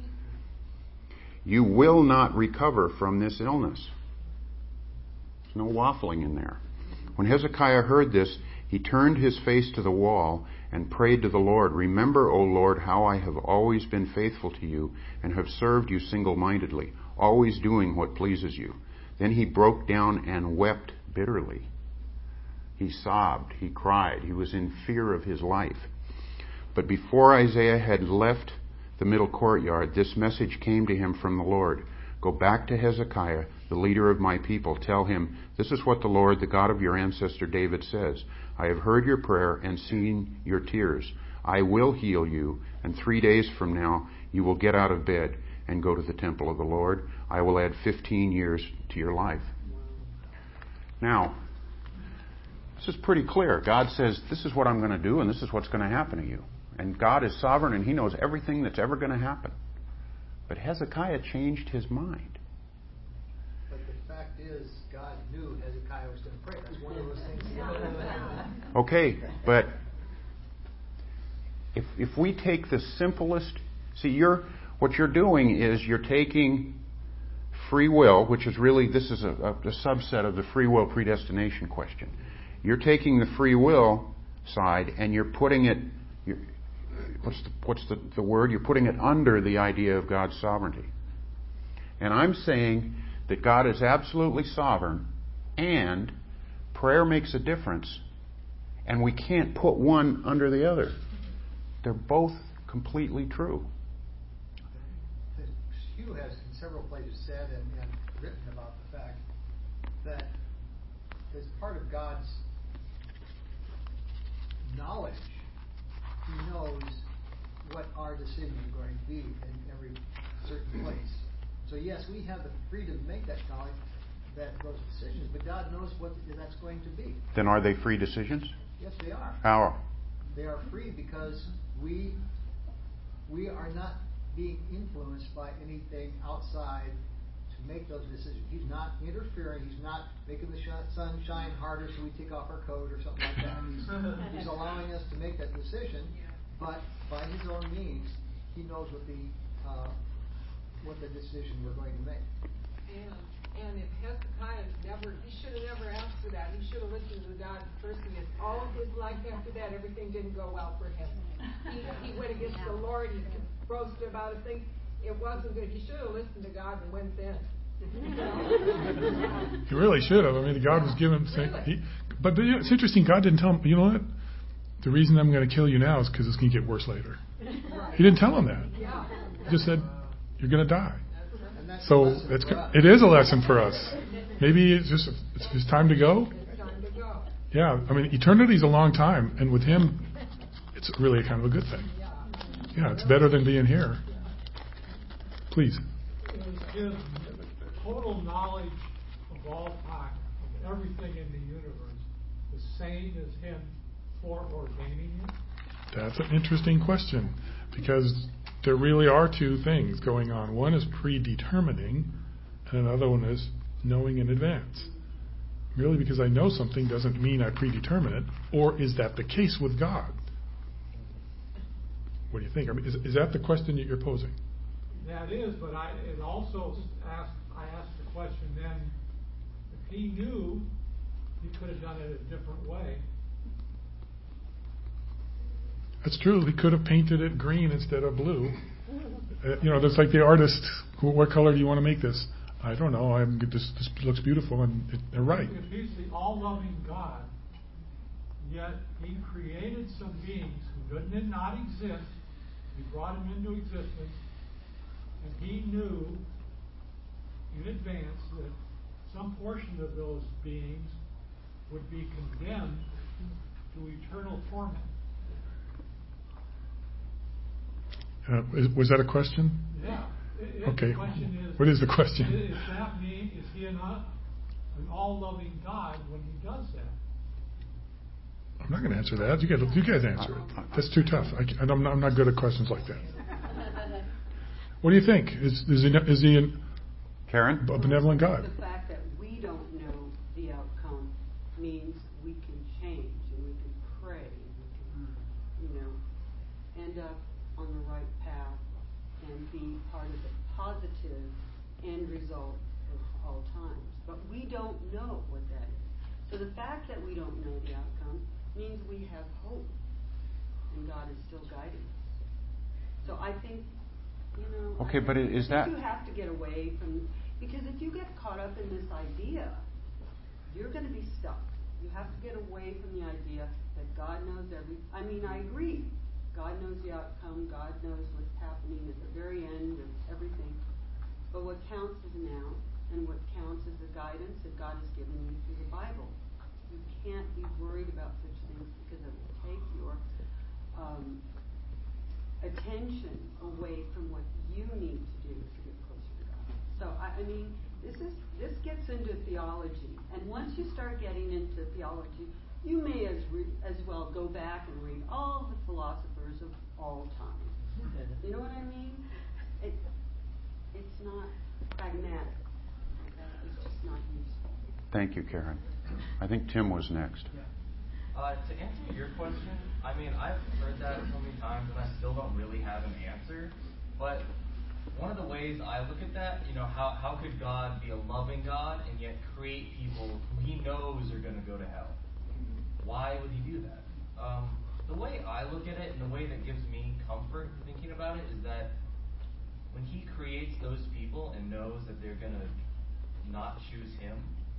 You will not recover from this illness. There's no waffling in there. When Hezekiah heard this, he turned his face to the wall and prayed to the Lord. Remember, O Lord, how I have always been faithful to you and have served you single-mindedly, always doing what pleases you. Then he broke down and wept bitterly. He sobbed, he cried, he was in fear of his life. But before Isaiah had left the middle courtyard, this message came to him from the Lord. Go back to Hezekiah, the leader of my people. Tell him, this is what the Lord, the God of your ancestor David, says. I have heard your prayer and seen your tears. I will heal you, and three days from now you will get out of bed and go to the temple of the Lord. I will add fifteen years to your life. Now, this is pretty clear. God says, this is what I'm going to do, and this is what's going to happen to you. And God is sovereign, and He knows everything that's ever going to happen. But Hezekiah changed his mind. But the fact is, God knew Hezekiah was going to pray. That's one of those things he had. Okay, but if if we take the simplest, see, you're what you're doing is you're taking free will, which is really this is a, a, a subset of the free will predestination question. You're taking the free will side and you're putting it. You're, What's the, what's the, the word? You're putting it under the idea of God's sovereignty. And I'm saying that God is absolutely sovereign and prayer makes a difference, and we can't put one under the other. They're both completely true. Hugh has in several places said and, and written about the fact that as part of God's knowledge, He knows what our decisions are going to be in every certain place. So yes, we have the freedom to make that knowledge, that those decisions, but God knows what that's going to be. Then are they free decisions? Yes, they are. How? They are free because we we are not being influenced by anything outside to make those decisions. He's not interfering. He's not making the sun shine harder so we take off our coat or something like that. He's, he's allowing us to make that decision, but by His own means, He knows what the uh, what the decision we're going to make. And and if Hezekiah never, he should have never asked for that. He should have listened to God first and said, all of his life after that, everything didn't go well for him. He, he went against the Lord. He boasted about a thing. It wasn't good. He should have listened to God and went then. He really should have. I mean, God was giving him. Really? He, but, but it's interesting. God didn't tell him. You know what? The reason I'm going to kill you now is because it's going to get worse later. Right. He didn't tell him that. Yeah. He just said, "You're going to die." And that's So a lesson that's for us. it is a lesson for us. Maybe it's just it's, it's time to go. It's time to go. Yeah, I mean, eternity is a long time, and with him, it's really a kind of a good thing. Yeah, it's better than being here. Please. Is his total knowledge of all time, of everything in the universe, the same as him foreordaining it? That's an interesting question, because there really are two things going on. One is predetermining, and another one is knowing in advance. Merely because I know something doesn't mean I predetermine it, or is that the case with God? What do you think? I mean, is, is that the question that you're posing? That is, but I it also asked I asked the question then, if he knew, he could have done it a different way. That's true. He could have painted it green instead of blue. Uh, you know, that's like the artist. What color do you want to make this? I don't know. I'm this. This looks beautiful, and it, they're right. If he's the all-loving God, yet he created some beings who did not exist, he brought them into existence, and he knew in advance that some portion of those beings would be condemned to eternal torment. Uh, is, was that a question? Yeah. It, it, Okay. The question is, What is the question? Is that mean, is he an, an all-loving God when he does that? I'm not going to answer that. You guys, you guys answer it. That's too tough. I, I'm, not, I'm not good at questions like that. What do you think? Is, is he, is he an, Karen? a benevolent God? The fact that we don't know the outcome means we can change and we can pray and we can, you know, end up on the right path and be part of the positive end result of all times. But we don't know what that is. So the fact that we don't know the outcome means we have hope, and God is still guiding us. So I think, you know, Okay, I but think is that you have to get away from, because if you get caught up in this idea, you're going to be stuck. You have to get away from the idea that God knows every. I mean, I agree. God knows the outcome. God knows what's happening at the very end of everything. But what counts is now, and what counts is the guidance that God has given you through the Bible. You can't be worried about such things because it will take your um, attention away from what you need to do to get closer to God. So, I, I mean, this is this gets into theology. And once you start getting into theology, you may as, re- as well go back and read all the philosophers of all time. You know what I mean? It, it's not pragmatic. It's just not useful. Thank you, Karen. I think Tim was next. Uh, to answer your question, I mean, I've heard that so many times, and I still don't really have an answer. But one of the ways I look at that, you know, how, how could God be a loving God and yet create people who he knows are going to go to hell? Why would he do that? Um, the way I look at it and the way that gives me comfort thinking about it is that when he creates those people and knows that they're going to not choose him,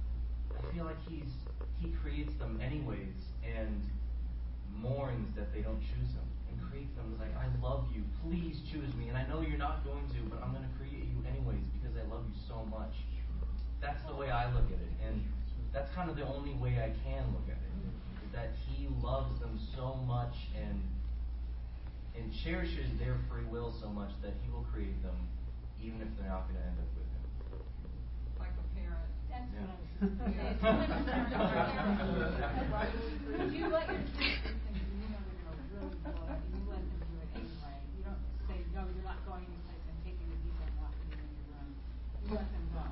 I feel like he's he creates them anyways and mourns that they don't choose him and creates them as like, I love you, please choose me, and I know you're not going to, but I'm going to create you anyways because I love you so much. That's the way I look at it, and that's kind of the only way I can look at it, is that he loves them so much and and cherishes their free will so much that he will create them even if they're not going to end up with him. Like a parent. That's Yeah. what I was saying. Would you let your kids do things you know they're going to really enjoy, and you let them do it anyway? You don't say, no, you're not going anyplace and taking the people and locking them in your room. You let them go.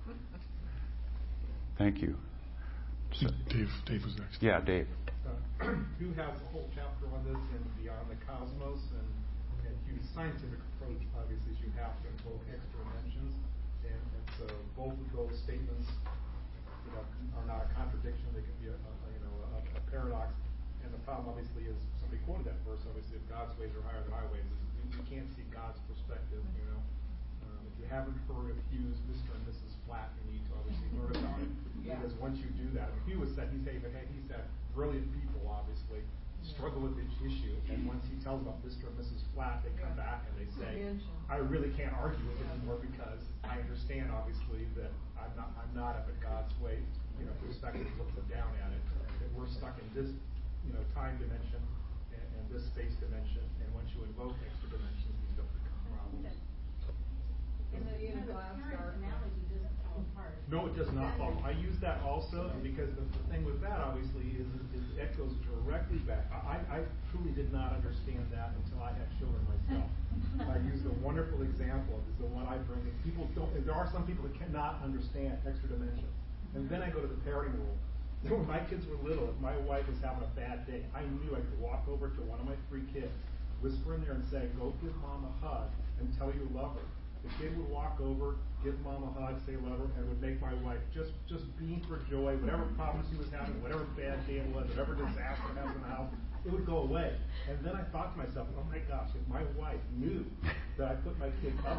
Thank you. So, Dave, Dave was next. yeah, Dave. Uh, you have a whole chapter on this in Beyond the Cosmos, and, and use scientific approach, obviously, as you have to invoke extra dimensions. And, and so both of those statements, you know, are not a contradiction. They can be a, a you know a, a paradox. problem, obviously, is somebody quoted that verse. Obviously, if God's ways are higher than our ways, you, you can't see God's perspective. You know, um, if you haven't heard of Hugh's Mister and Missus Flat, you need to obviously learn about it. Yeah. Because once you do that, and Hugh was said, he's had, he's had brilliant people, obviously, struggle with this issue, and once he tells about Mister and Missus Flat, they come yeah. back and they say, I really can't argue with it anymore because I understand, obviously, that I'm not I'm not up at God's way, you know, perspective looks down at it. That we're stuck in this, you know, time dimension and, and this space dimension, and once you invoke extra dimensions, these don't become problems. And the analogy doesn't fall apart. No, it does not fall. I use that also because the, the thing with that, obviously, is, is it goes directly back. I, I truly did not understand that until I had children myself. I used a wonderful example. It's the one I bring. People don't. There are some people that cannot understand extra dimensions. And then I go to the parenting rule. When my kids were little, if my wife was having a bad day, I knew I could walk over to one of my three kids, whisper in there and say, go give mom a hug and tell her you love her. The kid would walk over, give mom a hug, say love her, and would make my wife just just beam for joy. Whatever problems she was having, whatever bad day it was, whatever disaster happened in the house, it would go away. And then I thought to myself, oh my gosh, if my wife knew that I put my kid up,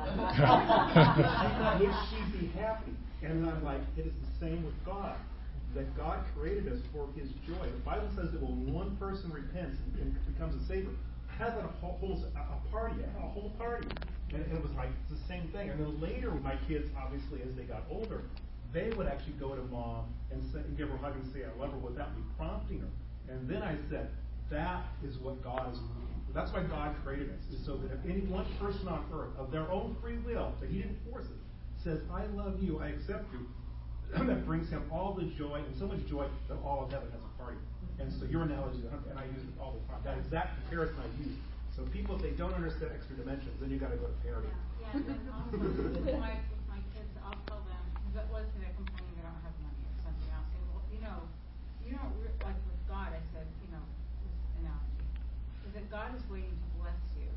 would she be happy? And I'm like, it is the same with God. That God created us for His joy. The Bible says that when one person repents and, and becomes a Savior, has a whole, a party, a whole party. And it was like, it's the same thing. And then later, my kids, obviously, as they got older, they would actually go to mom and, say, and give her a hug and say, I love her, without me prompting her. And then I said, that is what God is looking for. That's why God created us, is so that if any one person on earth, of their own free will, that He didn't force it, says, I love you, I accept you, that brings Him all the joy, and so much joy that all of heaven has a party. And so your analogy, and I use it all the time, that exact comparison I use. So people, if they don't understand extra dimensions, then you got to go to parity. Yeah, yeah, and also with my, with my kids, I'll tell them, that was they're complaining they don't have money or something. I'll say, well, you know, you don't, like with God, I said, you know, this analogy, is that God is waiting to bless you.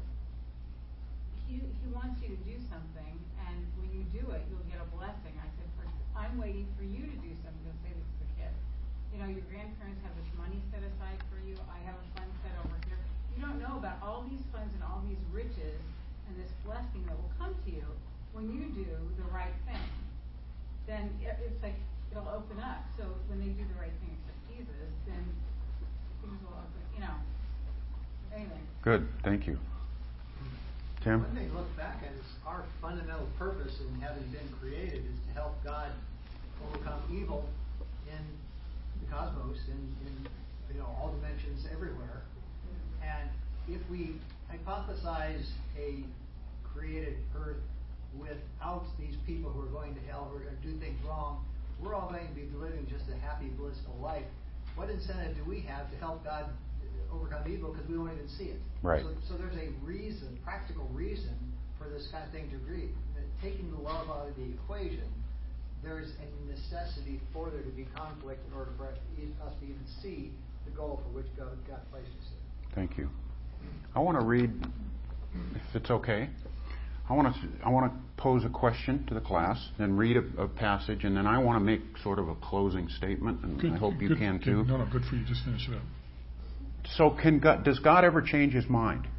He, he wants you to do something, and when you do it, you'll get a blessing. I said, for, I'm waiting for you to do something. You'll say this to the kid. You know, your grandparents have this money set aside for you. I have a fund set over here. You don't know about all these funds and all these riches and this blessing that will come to you when you do the right thing. Then it's like it'll open up. So when they do the right thing, except Jesus, then things will open. You know. Anyway. Good. Thank you. Tim? One thing to look back at is our fundamental purpose in having been created is to help God overcome evil in the cosmos, in, in you know all dimensions everywhere. And if we hypothesize a created earth without these people who are going to hell, who are going to do things wrong, we're all going to be living just a happy, blissful life. What incentive do we have to help God overcome evil because we won't even see it? Right. So, so there's a reason, practical reason, for this kind of thing to agree. That taking the love out of the equation, there's a necessity for there to be conflict in order for us to even see the goal for which God, God placed us in. Thank you. I want to read, if it's okay, I want to I want to pose a question to the class, then read a, a passage, and then I want to make sort of a closing statement, and good, I hope you good, can good, too. No, no, good for you. Just finish it up. So, can God, does God ever change His mind?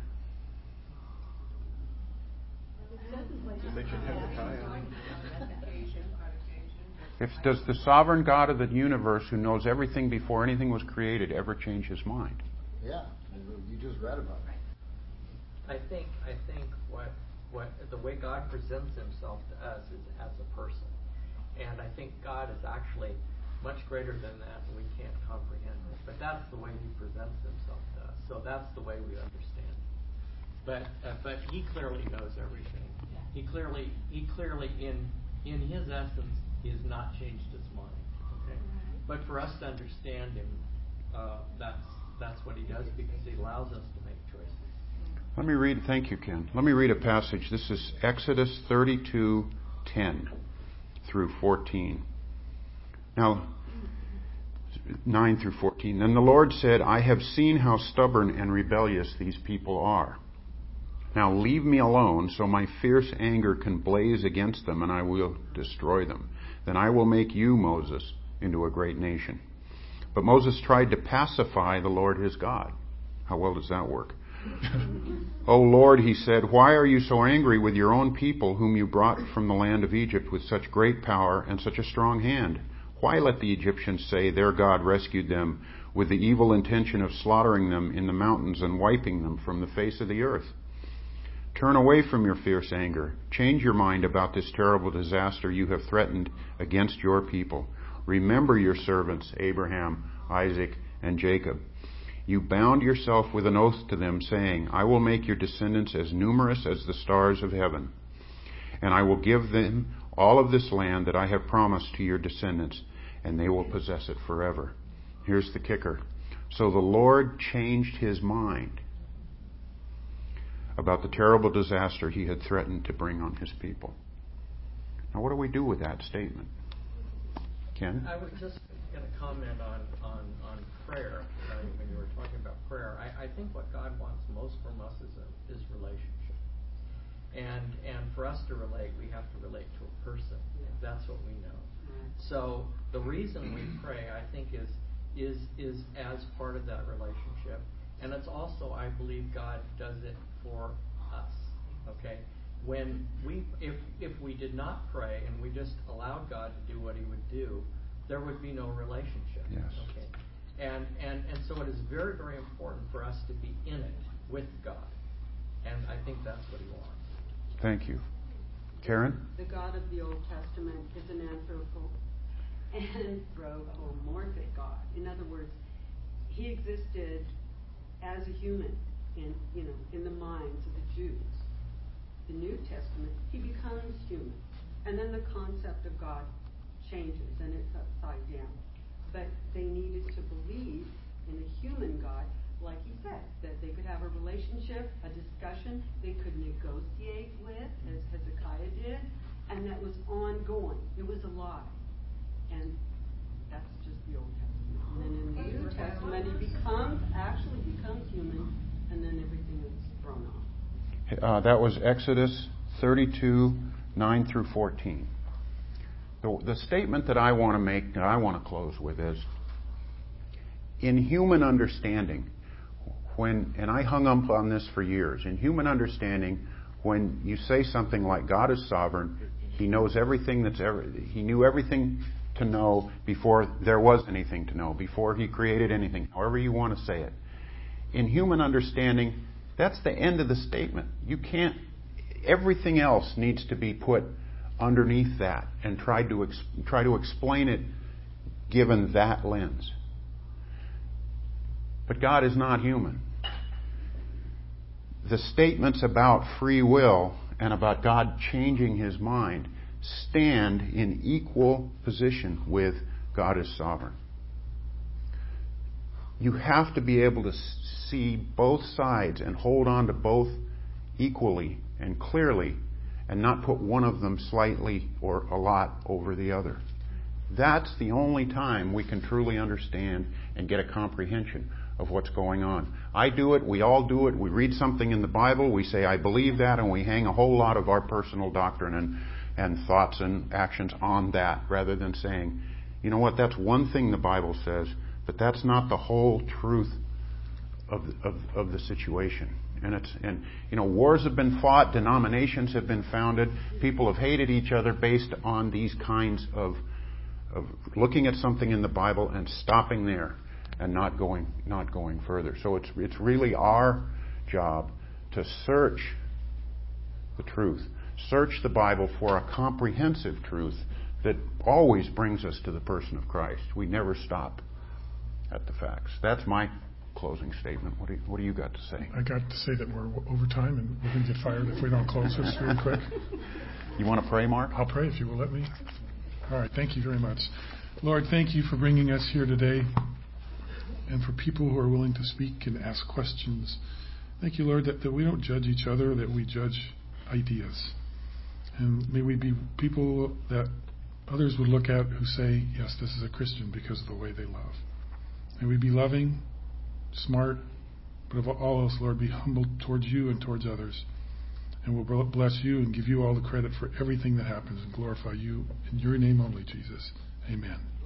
If does the sovereign God of the universe, who knows everything before anything was created, ever change His mind? Yeah, you just read about it. I think I think what what the way God presents Himself to us is as a person, and I think God is actually much greater than that, and we can't comprehend it. But that's the way He presents Himself to us. So that's the way we understand. But uh, but He clearly knows everything. He clearly He clearly in in His essence He has not changed His mind. Okay, but for us to understand Him, uh, that's that's what He does because He allows us to make choices. Let me read. Thank you, Ken. Let me read a passage. This is Exodus thirty-two ten through fourteen. Now, nine through fourteen. Then the Lord said, I have seen how stubborn and rebellious these people are. Now leave me alone, so my fierce anger can blaze against them, and I will destroy them. Then I will make you, Moses, into a great nation. But Moses tried to pacify the Lord his God. How well does that work? O Lord, he said, why are you so angry with your own people whom you brought from the land of Egypt with such great power and such a strong hand? Why let the Egyptians say their God rescued them with the evil intention of slaughtering them in the mountains and wiping them from the face of the earth? Turn away from your fierce anger. Change your mind about this terrible disaster you have threatened against your people. Remember your servants, Abraham, Isaac, and Jacob. You bound yourself with an oath to them, saying, I will make your descendants as numerous as the stars of heaven, and I will give them all of this land that I have promised to your descendants, and they will possess it forever. Here's the kicker. So the Lord changed his mind about the terrible disaster he had threatened to bring on his people. Now, what do we do with that statement? Ken? I was just going to comment on, on, on prayer, uh, when you were talking about prayer. I, I think what God wants most from us is, a, is relationship. And and for us to relate, we have to relate to a person. That's what we know. So the reason we pray, I think, is is is as part of that relationship. And it's also, I believe, God does it for us. Okay? When we, if if we did not pray and we just allowed God to do what He would do, there would be no relationship. Yes. Okay? And and and so it is very, very important for us to be in it with God. And I think that's what He wants. Thank you. Karen? The God of the Old Testament is an anthropo- anthropomorphic God. In other words, He existed as a human in, you know, in the minds of the Jews. The New Testament, He becomes human. And then the concept of God changes and it's upside down. But they needed to believe in a human God, like he said, that they could have a relationship, a discussion, they could negotiate with, as Hezekiah did, and that was ongoing. It was alive. And that's just the Old Testament. And then in the New Testament, he becomes, actually becomes human, and then everything is thrown off. Uh, that was Exodus thirty-two, nine through fourteen. The, the statement that I want to make, that I want to close with is, in human understanding, when, and I hung up on this for years, in human understanding, when you say something like God is sovereign, He knows everything that's ever, He knew everything to know before there was anything to know, before He created anything, however you want to say it. In human understanding, that's the end of the statement. You can't, everything else needs to be put underneath that and try to ex, try to explain it given that lens. But God is not human. The statements about free will and about God changing His mind stand in equal position with God is sovereign. You have to be able to see both sides and hold on to both equally and clearly and not put one of them slightly or a lot over the other. That's the only time we can truly understand and get a comprehension of what's going on. I do it, we all do it, we read something in the Bible, we say, I believe that, and we hang a whole lot of our personal doctrine and, and thoughts and actions on that, rather than saying, you know what, that's one thing the Bible says, but that's not the whole truth of, of, of the situation. And it's, and you know, wars have been fought, denominations have been founded, people have hated each other based on these kinds of, of looking at something in the Bible and stopping there and not going, not going further. So it's, it's really our job to search the truth, search the Bible for a comprehensive truth that always brings us to the person of Christ. We never stop at the facts. That's my closing statement. What do you, what do you got to say? I got to say that we're over time and we're going to get fired if we don't close this really quick. You want to pray, Mark? I'll pray if you will let me. All right. Thank you very much. Lord, thank you for bringing us here today and for people who are willing to speak and ask questions. Thank you, Lord, that, that we don't judge each other, that we judge ideas. And may we be people that others would look at who say, yes, this is a Christian because of the way they love. May we be loving, smart, but of all else, Lord, be humble towards you and towards others. And we'll bless you and give you all the credit for everything that happens and glorify you in your name only, Jesus. Amen.